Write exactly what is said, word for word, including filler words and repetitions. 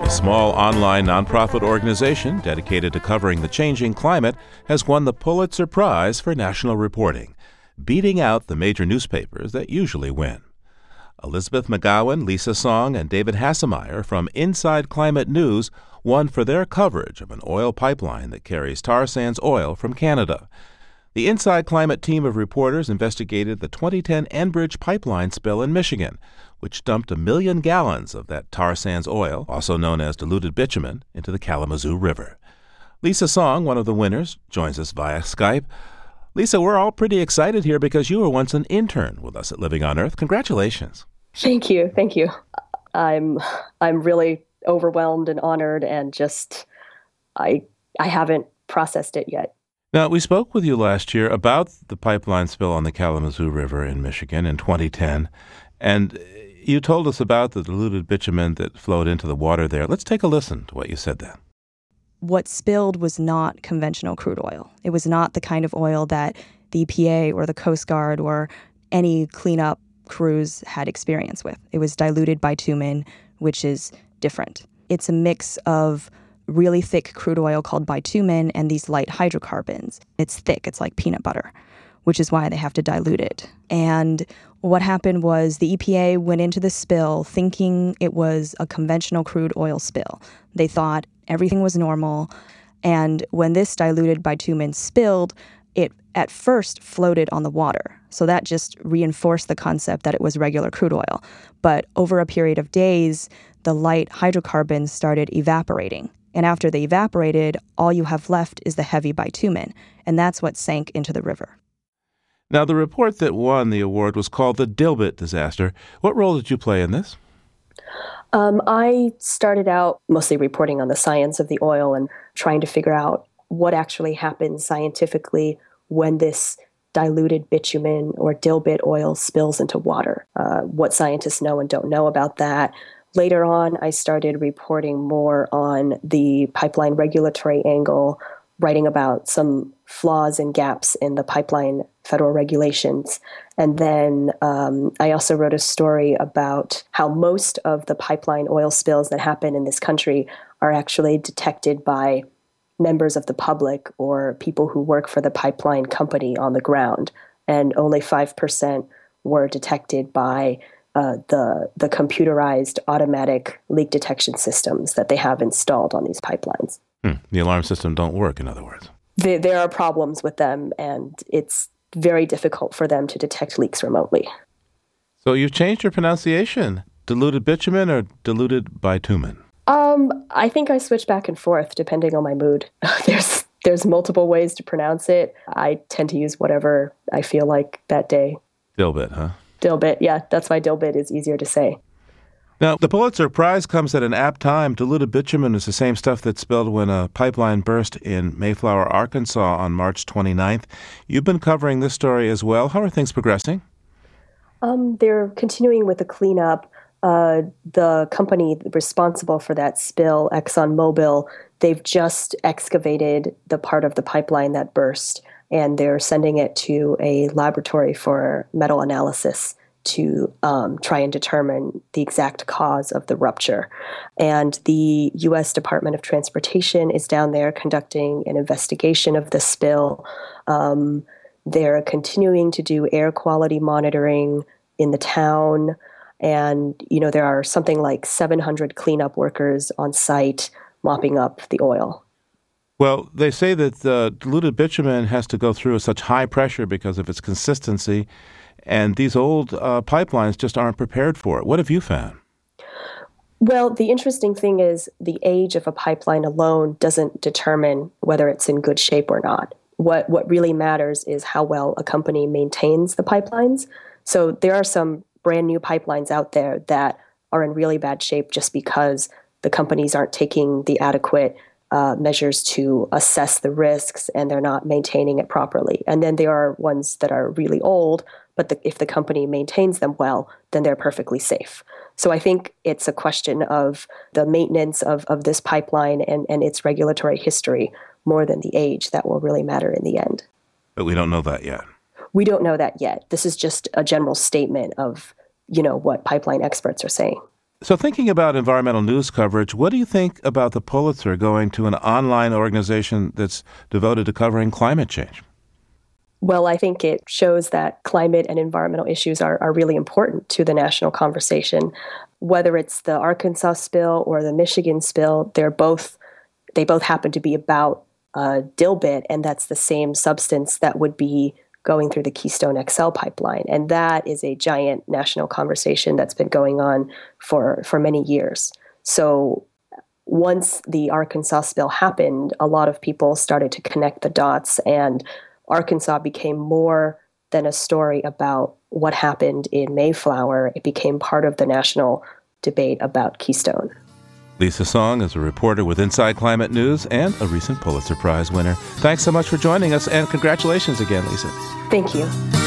A small online nonprofit organization dedicated to covering the changing climate has won the Pulitzer Prize for national reporting, beating out the major newspapers that usually win. Elizabeth McGowan, Lisa Song, and David Hassemeyer from Inside Climate News won for their coverage of an oil pipeline that carries tar sands oil from Canada. The Inside Climate team of reporters investigated the twenty ten Enbridge pipeline spill in Michigan, which dumped a million gallons of that tar sands oil, also known as diluted bitumen, into the Kalamazoo River. Lisa Song, one of the winners, joins us via Skype. Lisa, we're all pretty excited here because you were once an intern with us at Living on Earth. Congratulations. Thank you. Thank you. I'm I'm really overwhelmed and honored, and just I I haven't processed it yet. Now, we spoke with you last year about the pipeline spill on the Kalamazoo River in Michigan in twenty ten, and you told us about the diluted bitumen that flowed into the water there. Let's take a listen to what you said then. What spilled was not conventional crude oil. It was not the kind of oil that the E P A or the Coast Guard or any cleanup crews had experience with. It was diluted bitumen, which is different. It's a mix of really thick crude oil called bitumen and these light hydrocarbons. It's thick. It's like peanut butter, which is why they have to dilute it. And what happened was the E P A went into the spill thinking it was a conventional crude oil spill. They thought everything was normal. And when this diluted bitumen spilled, it at first floated on the water. So that just reinforced the concept that it was regular crude oil. But over a period of days, the light hydrocarbons started evaporating. And after they evaporated, all you have left is the heavy bitumen. And that's what sank into the river. Now, the report that won the award was called the Dilbit disaster. What role did you play in this? Um, I started out mostly reporting on the science of the oil and trying to figure out what actually happens scientifically when this diluted bitumen or dilbit oil spills into water, uh, what scientists know and don't know about that. Later on, I started reporting more on the pipeline regulatory angle, writing about some flaws and gaps in the pipeline federal regulations. And then um, I also wrote a story about how most of the pipeline oil spills that happen in this country are actually detected by members of the public or people who work for the pipeline company on the ground. And only five percent were detected by uh, the, the computerized automatic leak detection systems that they have installed on these pipelines. Hmm. The alarm system don't work, in other words. The, there are problems with them, and it's very difficult for them to detect leaks remotely. So you've changed your pronunciation. Diluted bitumen or diluted bitumen? Um, I think I switch back and forth depending on my mood. there's there's multiple ways to pronounce it. I tend to use whatever I feel like that day. Dilbit, huh? Dilbit, yeah. That's why dilbit is easier to say. Now, the Pulitzer Prize comes at an apt time. Diluted bitumen is the same stuff that spilled when a pipeline burst in Mayflower, Arkansas on March twenty-ninth. You've been covering this story as well. How are things progressing? Um, they're continuing with the cleanup. Uh, the company responsible for that spill, ExxonMobil, they've just excavated the part of the pipeline that burst, and they're sending it to a laboratory for metal analysis to um, try and determine the exact cause of the rupture. And the U S Department of Transportation is down there conducting an investigation of the spill. Um, they're continuing to do air quality monitoring in the town. And, you know, there are something like seven hundred cleanup workers on site mopping up the oil. Well, they say that the diluted bitumen has to go through such high pressure because of its consistency, and these old uh, pipelines just aren't prepared for it. What have you found? Well, the interesting thing is the age of a pipeline alone doesn't determine whether it's in good shape or not. What what really matters is how well a company maintains the pipelines. So there are some brand new pipelines out there that are in really bad shape just because the companies aren't taking the adequate uh, measures to assess the risks and they're not maintaining it properly. And then there are ones that are really old, but the, if the company maintains them well, then they're perfectly safe. So I think it's a question of the maintenance of, of this pipeline and, and its regulatory history more than the age that will really matter in the end. But we don't know that yet. We don't know that yet. This is just a general statement of, you know, what pipeline experts are saying. So thinking about environmental news coverage, what do you think about the Pulitzer going to an online organization that's devoted to covering climate change? Well, I think it shows that climate and environmental issues are, are really important to the national conversation. Whether it's the Arkansas spill or the Michigan spill, they're both they both happen to be about uh, dilbit, and that's the same substance that would be going through the Keystone X L pipeline. And that is a giant national conversation that's been going on for, for many years. So once the Arkansas spill happened, a lot of people started to connect the dots, and Arkansas became more than a story about what happened in Mayflower. It became part of the national debate about Keystone. Lisa Song is a reporter with Inside Climate News and a recent Pulitzer Prize winner. Thanks so much for joining us, and congratulations again, Lisa. Thank you.